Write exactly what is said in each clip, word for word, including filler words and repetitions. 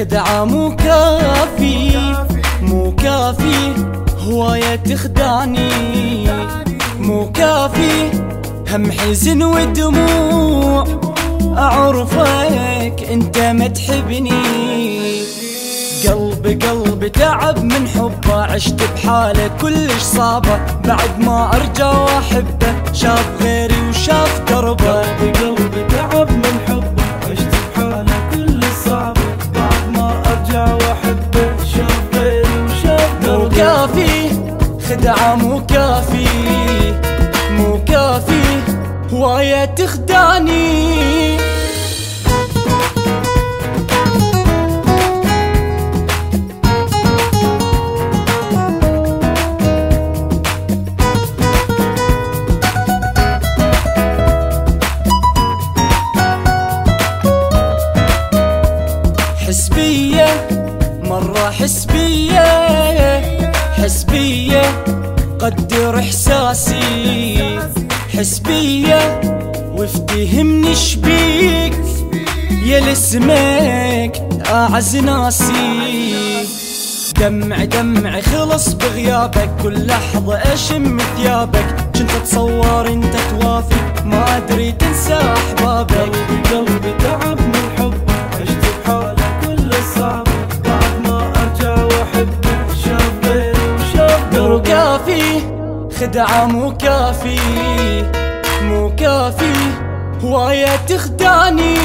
خدعة مو كافي مو كافي، هواية تخدعني مو كافي، هم حزن ودموع أعرفك أنت ما تحبني. قلب قلب تعب من حبه، عشت بحاله كلش صعبة، بعد ما أرجع وأحبه شاف غيري وشاف دربه. قلب قلب تعب من حبه، عشت بحاله كلش صعبة، بعد ما أرجع وأحبه شاف غيري وشاف دربه. مو كافي خدعة مو كافي مو كافي، هواية تخدعني. حسبية مرة حسبية حسبية، قدر إحساسي حسبية، وافتهمني شبيك يا لسمك أعز ناسي. دمع دمع خلص بغيابك، كل لحظة أشم ثيابك، كنت أتصور أنت توافي ما أدري تنسى أحبابك. قلبي قلبي تعب من حبه، عشت بحاله كل صعب، بعد ما أرجع وأحبه شاف غيري وشاف دربه. مو كافي خدعة مو كافي مو كافي، هواية تخدعني.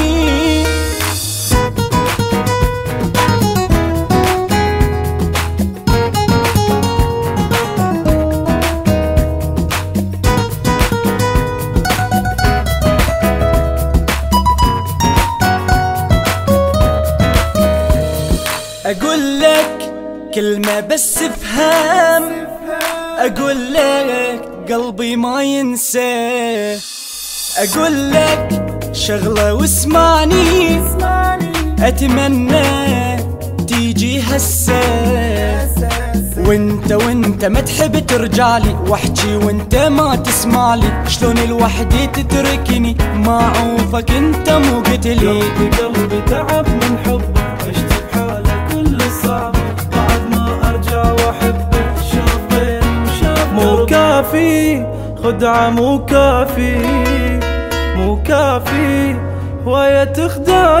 أقول لك كلمة بس افهم، أقول لك قلبي ما ينسى، أقول لك شغلة واسمعني، أتمنى تيجي هسه، وانت وانت ما تحب ترجعلي، واحكي وانت ما تسمعلي، شلون الوحدة تتركني ما عوفك انت مو قتلي. قلبي قلبي تعب من حبه، عشت بحاله كل صعب، بعد ما أرجع وأحبه شاف غيري وشاف دربه. مو كافي خدعة مو كافي مو كافي، هواية تخدعني.